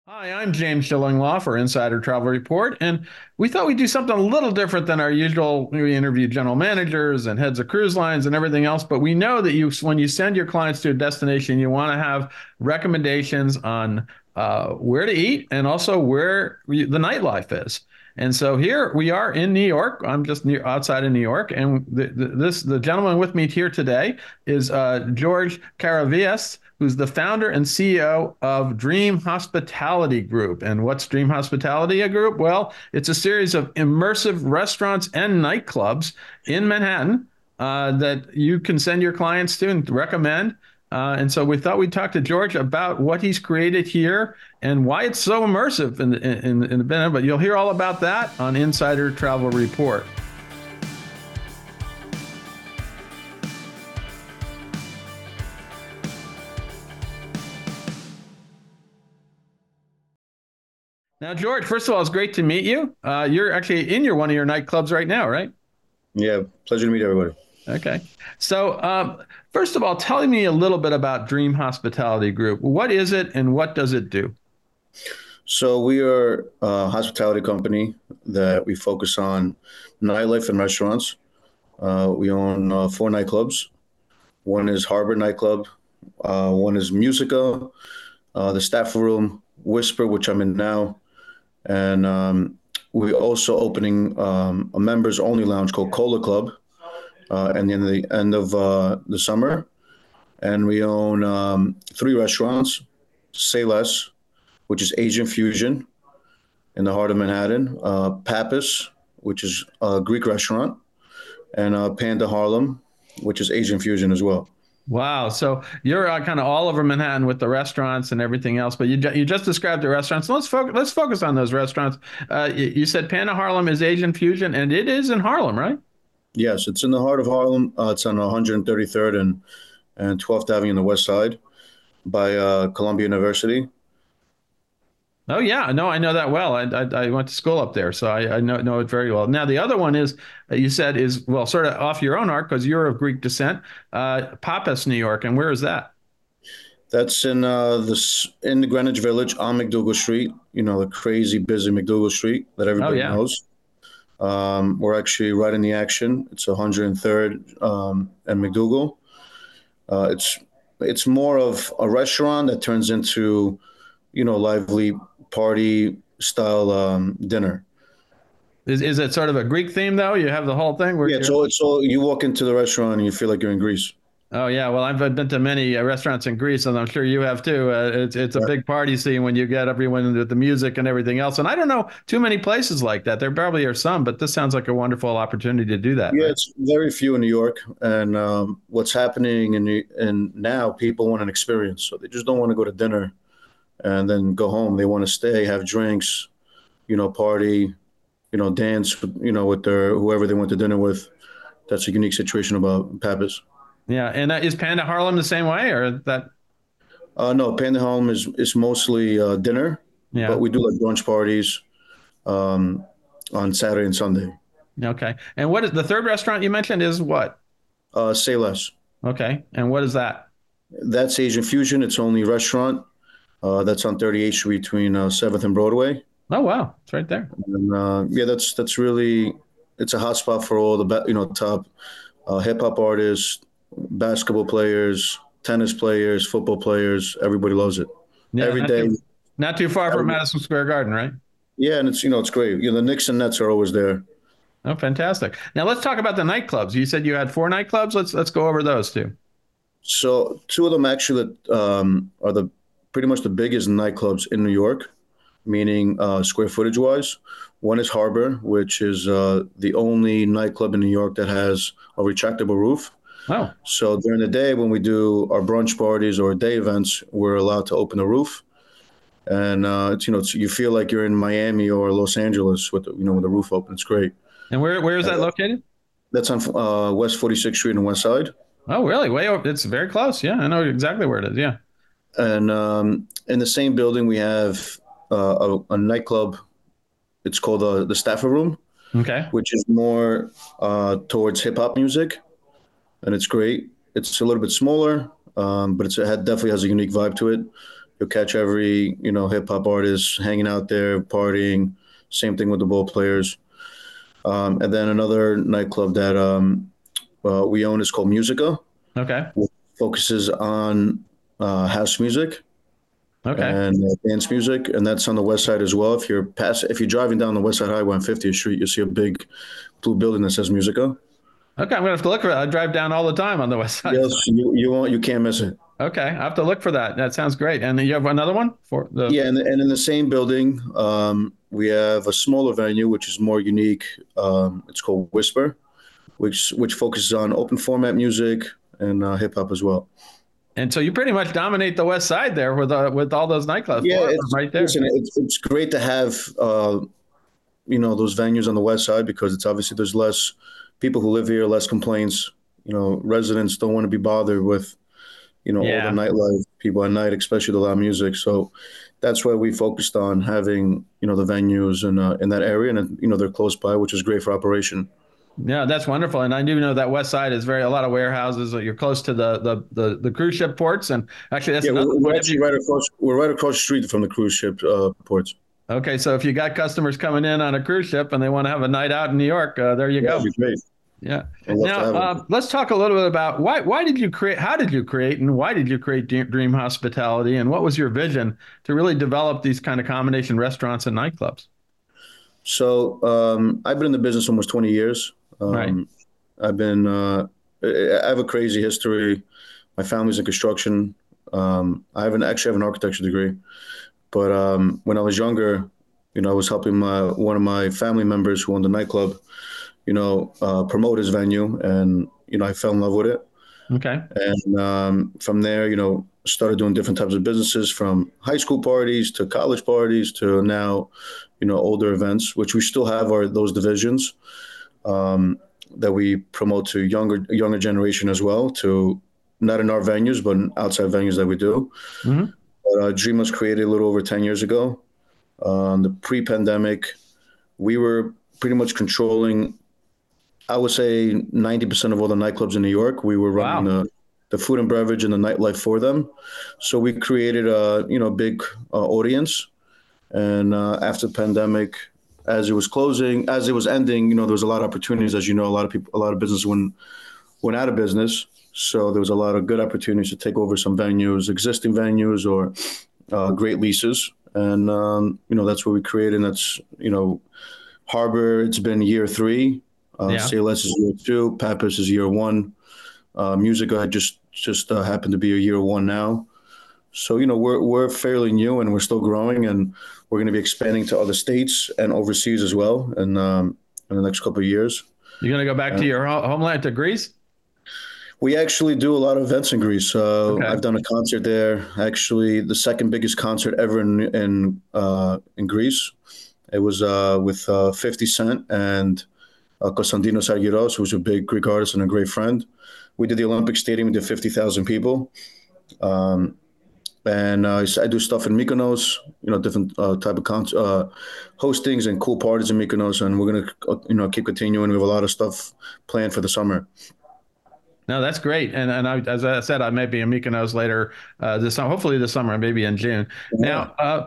Hi, I'm James Shillinglaw for Insider Travel Report, and we thought we'd do something a little different than our usual. We interview general managers and heads of cruise lines and everything else, but we know that when you send your clients to a destination, you want to have recommendations on where to eat and also the nightlife is. And so here we are in New York. I'm just outside of New York, and the gentleman with me here today is George Caravias, who's the founder and CEO of Dream Hospitality Group. And what's Dream Hospitality Group? Well, it's a series of immersive restaurants and nightclubs in Manhattan that you can send your clients to and recommend. And so we thought we'd talk to George about what he's created here and why it's so immersive in the band. But you'll hear all about that on Insider Travel Report. Now, George, first of all, it's great to meet you. You're actually in one of your nightclubs right now, right? Yeah, pleasure to meet everybody. Okay. So, first of all, tell me a little bit about Dream Hospitality Group. What is it and what does it do? So we are a hospitality company that we focus on nightlife and restaurants. We own four nightclubs. One is Harbor Nightclub. One is Musica, the Staff Room, Whisper, which I'm in now, and we're also opening a members only lounge called Cola Club, and in the end of the summer. And we own three restaurants: Say Less, which is Asian fusion in the heart of Manhattan, Pappas, which is a Greek restaurant, and Panda Harlem, which is Asian fusion as well. Wow. So you're kind of all over Manhattan with the restaurants and everything else, but you just described the restaurants. So let's focus on those restaurants. You said Panda Harlem is Asian fusion, and it is in Harlem, right? Yes, it's in the heart of Harlem. It's on 133rd and 12th Avenue on the west side by Columbia University. Oh yeah, no, I know that well. I went to school up there, so I know it very well. Now the other one is you said is well, sort of off your own arc because you're of Greek descent, Pappas, New York, and where is that? That's in the Greenwich Village on McDougal Street. You know, the crazy busy McDougal Street that Oh everybody yeah. knows. We're actually right in the action. It's 103rd and McDougal. It's more of a restaurant that turns into, lively party style dinner. Is it sort of a Greek theme though? You have the whole thing where Yeah, you're. so you walk into the restaurant and you feel like you're in Greece. Oh yeah, well I've been to many restaurants in Greece, and I'm sure you have too. It's a Yeah, big party scene when you get everyone with the music and everything else. And I don't know too many places like that. There probably are some, but this sounds like a wonderful opportunity to do that, yeah, right? it's very few in New York, and what's happening and now people want an experience, so they just don't want to go to dinner and then go home. They want to stay, have drinks, party, dance, with their whoever they went to dinner with. That's a unique situation about Pappas. Yeah, and is Panda Harlem the same way, or that? No, Panda Home is mostly dinner, but Yeah. we do like brunch parties um, on Saturday and Sunday. Okay. And what is the third restaurant you mentioned is what? Say less. Okay. And what is that? That's Asian Fusion. It's only a restaurant that's on 38th Street between 7th and Broadway. Oh, wow. It's right there. And yeah, that's really it's a hotspot for all the top hip hop artists, basketball players, tennis players, football players. Everybody loves it. Yeah, Every day. not too far from every- Madison Square Garden, right? Yeah, and it's great. The Knicks and Nets are always there. Oh, fantastic. Now let's talk about the nightclubs. You said you had four nightclubs. Let's go over those two. So two of them actually are the pretty much the biggest nightclubs in New York, meaning square footage wise. One is Harbor, which is the only nightclub in New York that has a retractable roof. Oh, So during the day, when we do our brunch parties or day events, we're allowed to open the roof, and you feel like you're in Miami or Los Angeles with with the roof open. It's great. and where is Uh, that located? That's on West 46th Street and West Side. Oh, really? Way over. It's very close. Yeah, I know exactly where it is. Yeah. And in the same building, we have a nightclub. It's called the Staffer Room, Okay. which is more towards hip hop music, and it's great. It's a little bit smaller, but it definitely has a unique vibe to it. You'll catch every, hip hop artist hanging out there, partying. Same thing with the ball players. And then another nightclub that we own is called Musica, Okay. which focuses on house music Okay. and dance music, and that's on the west side as well. If you're driving down the west side highway on 50th Street, you'll see a big blue building that says Musica. Okay. I'm gonna have to look for that. I drive down all the time on the west side. Yes, you can't miss it. Okay. I have to look for that. That sounds great. And then you have another one for the. Yeah, and in the same building, we have a smaller venue which is more unique. It's called Whisper, which focuses on open format music and hip hop as well. And so you pretty much dominate the west side there with all those nightclubs. Yeah, Four of them right there. listen, it's great to have those venues on the west side because it's obviously there's less people who live here, less complaints. Residents don't want to be bothered with all the Yeah. nightlife people at night, especially the loud music. So that's why we focused on having the venues in that area, and they're close by, which is great for operation. Yeah, that's wonderful. And I do know that west side is a lot of warehouses. You're close to the cruise ship ports. And actually, that's Yeah, another we're point. actually right across. We're right across the street from the cruise ship ports. Okay, so if you got customers coming in on a cruise ship and they want to have a night out in New York, there you Yeah, go. that'd be great. Yeah. I'd love to Now, have it. let's talk a little bit about why did you create, how did you create, and why did you create Dream Hospitality, and what was your vision to really develop these kind of combination restaurants and nightclubs? So I've been in the business almost 20 years. Right. I've been. I have a crazy history. My family's in construction. Actually have an architecture degree. But when I was younger, I was helping one of my family members who owned a nightclub, promote his venue, and I fell in love with it. Okay. And from there, started doing different types of businesses, from high school parties to college parties to now, older events, which we still have those divisions that we promote to younger generation as well, to not in our venues, but in outside venues that we do. Hmm. But Dream was created a little over 10 years ago. The pre-pandemic, we were pretty much controlling, I would say 90% of all the nightclubs in New York. We were running Wow. the food and beverage and the nightlife for them. So we created a big audience. And after the pandemic, as it was ending, there was a lot of opportunities. As you know, a lot of business went out of business. So there was a lot of good opportunities to take over some venues, existing venues, or great leases. And that's what we created. And that's Harbor. It's been year 3. Yeah. CLS is year 2. Pappas is year 1. Musica just happened to be a year 1 now. So we're fairly new and we're still growing, and we're going to be expanding to other states and overseas as well in the next couple of years. You're going to go back to your homeland, to Greece? We actually do a lot of events in Greece. Okay. I've done a concert there. Actually, the second biggest concert ever in Greece. It was with 50 Cent and Konstantinos Argyros, who's a big Greek artist and a great friend. We did the Olympic Stadium. We did 50,000 people. And I do stuff in Mykonos, different type of hostings and cool parties in Mykonos. And we're gonna, keep continuing. We have a lot of stuff planned for the summer. No, that's great. And as I said, I may be in Mykonos later this summer, hopefully this summer, maybe in June. Yeah. Now,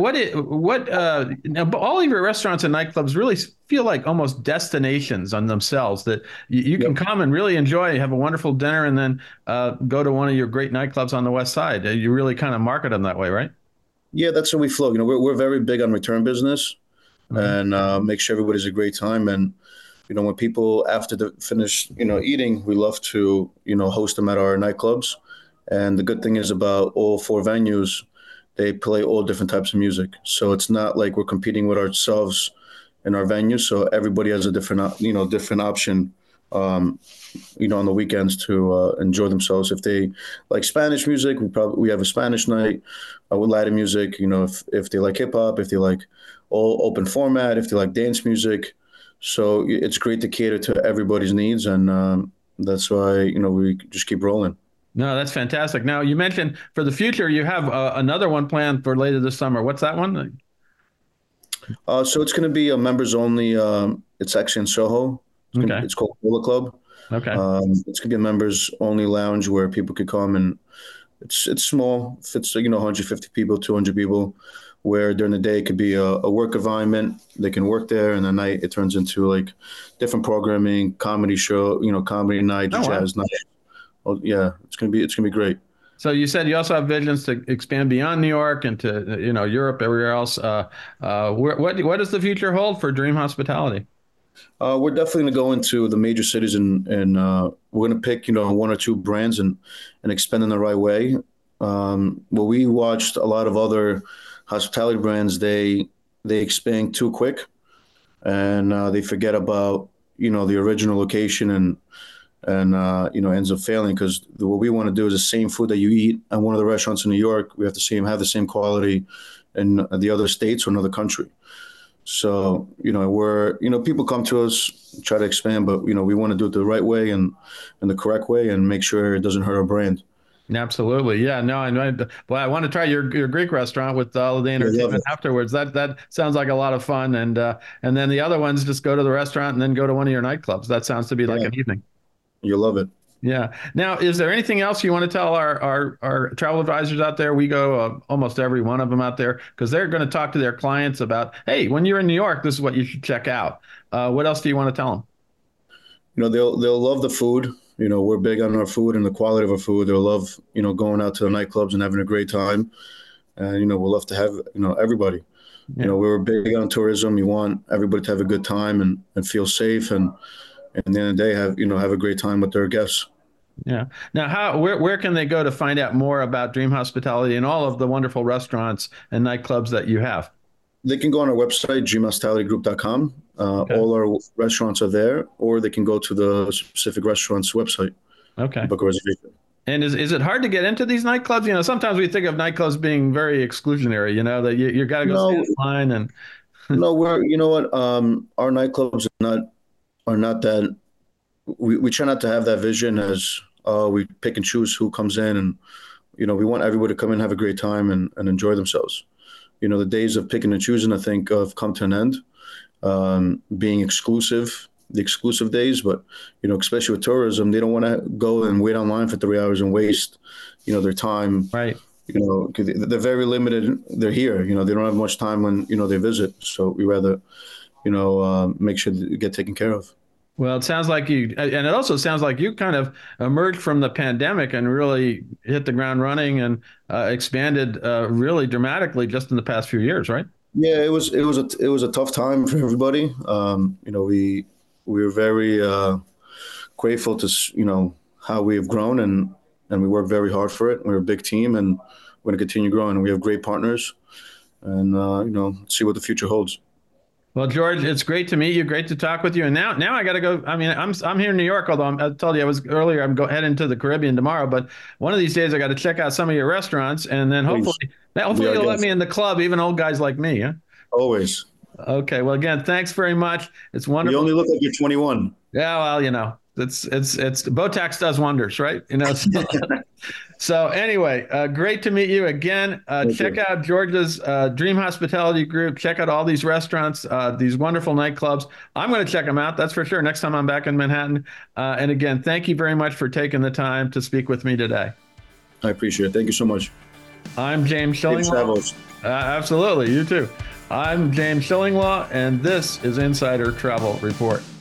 now, all of your restaurants and nightclubs really feel like almost destinations on themselves, that you can Yep. come and really enjoy, have a wonderful dinner, and then go to one of your great nightclubs on the west side. You really kind of market them that way, right? Yeah, that's how we flow. We're very big on return business Mhm. and make sure everybody's a great time. And when people after the finish, eating, we love to, host them at our nightclubs. And the good thing is about all 4 venues, they play all different types of music. So it's not like we're competing with ourselves in our venues. So everybody has a different option, on the weekends to enjoy themselves. If they like Spanish music, we have a Spanish night with Latin music. If they like hip hop, if they like all open format, if they like dance music. So it's great to cater to everybody's needs, and that's why we just keep rolling. No, that's fantastic. Now, you mentioned for the future, you have another one planned for later this summer. What's that one? So it's going to be a members only. It's actually in Soho. Okay. It's called Cola Club. Okay. It's going to be a members only lounge where people could come and It's small. If it's 150 people, 200 people, where during the day it could be a work environment. They can work there, and at night it turns into like different programming, comedy show, comedy night, Oh, wow. jazz night. Oh, yeah, it's gonna be great. So you said you also have visions to expand beyond New York and to, Europe, everywhere else. What does the future hold for Dream Hospitality? We're definitely going to go into the major cities and we're going to pick, one or two brands and expand in the right way. Well, we watched a lot of other hospitality brands. They expand too quick and they forget about, the original location and ends up failing because what we want to do is the same food that you eat at one of the restaurants in New York. We have to have the same quality in the other states or another country. So, people come to us, try to expand, but, we want to do it the right way and the correct way and make sure it doesn't hurt our brand. Absolutely. Yeah, no, well, I want to try your Greek restaurant with all of the I love entertainment it. afterwards. That sounds like a lot of fun. And then the other ones just go to the restaurant and then go to one of your nightclubs. That sounds to be like Yeah, an evening. you love it. Yeah. Now, is there anything else you want to tell our travel advisors out there? We go almost every one of them out there because they're going to talk to their clients about, hey, when you're in New York, this is what you should check out. What else do you want to tell them? They'll love the food. We're big on our food and the quality of our food. They'll love, going out to the nightclubs and having a great time. And, we'll love to have, everybody. Yeah. We're big on tourism. We want everybody to have a good time and feel safe and at the end of the day have a great time with their guests. Yeah. Now, where can they go to find out more about Dream Hospitality and all of the wonderful restaurants and nightclubs that you have? They can go on our website, dreamhospitalitygroup.com. Okay. All our restaurants are there, or they can go to the specific restaurant's website Okay. and book a reservation. And is it hard to get into these nightclubs? Sometimes we think of nightclubs being very exclusionary, that you got to go stand No, in line and no, you know what? Our nightclubs are not that. We try not to have that vision as we pick and choose who comes in, and we want everybody to come in and have a great time and enjoy themselves. The days of picking and choosing, I think, have come to an end. Being exclusive, the exclusive days, but especially with tourism, they don't want to go and wait online for 3 hours and waste, their time. right. 'Cause they're very limited. They're here. They don't have much time when they visit. So we rather, make sure they get taken care of. Well, it sounds like and it also sounds like you kind of emerged from the pandemic and really hit the ground running and expanded really dramatically just in the past few years, right? Yeah, it was a tough time for everybody. We were very grateful to how we have grown and we work very hard for it. We're a big team and we're going to continue growing. We have great partners and see what the future holds. Well, George, it's great to meet you. Great to talk with you. And now I got to go. I mean, I'm here in New York, although I told you I was earlier. I'm heading to the Caribbean tomorrow. But one of these days, I got to check out some of your restaurants, and then Please, hopefully we are you'll let guests me in the club, even old guys like me. Huh? always. Okay. Well, again, thanks very much. It's You wonderful. only look like you're 21. Yeah. Well, it's Botox does wonders, right? So anyway, great to meet you again. Thank Check you. out Georgia's Dream Hospitality Group. Check out all these restaurants, these wonderful nightclubs. I'm going to check them out. That's for sure. Next time I'm back in Manhattan. And again, thank you very much for taking the time to speak with me today. I appreciate it. Thank you so much. I'm James Safe Shillinglaw. travels. Absolutely. You too. I'm James Shillinglaw, and this is Insider Travel Report.